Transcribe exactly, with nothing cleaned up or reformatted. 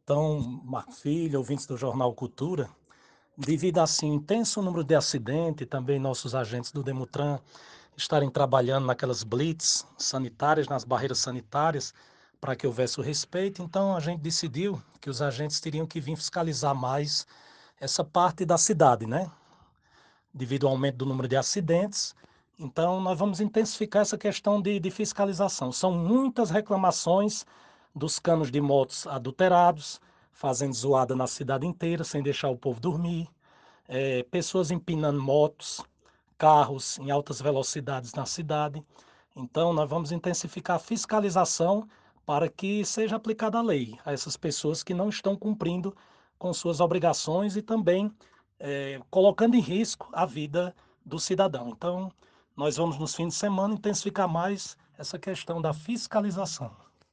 Então, Marfilho, ouvintes do Jornal Cultura, devido assim ao intenso número de acidentes, também nossos agentes do Demutran estarem trabalhando naquelas blitz sanitárias, nas barreiras sanitárias, para que houvesse o respeito, então a gente decidiu que os agentes teriam que vir fiscalizar mais essa parte da cidade, né? Devido ao aumento do número de acidentes. Então, nós vamos intensificar essa questão de, de fiscalização. São muitas reclamações dos canos de motos adulterados, fazendo zoada na cidade inteira, sem deixar o povo dormir, eh, pessoas empinando motos, carros em altas velocidades na cidade. Então, nós vamos intensificar a fiscalização para que seja aplicada a lei a essas pessoas que não estão cumprindo com suas obrigações e também eh, colocando em risco a vida do cidadão. Então, nós vamos nos fins de semana intensificar mais essa questão da fiscalização.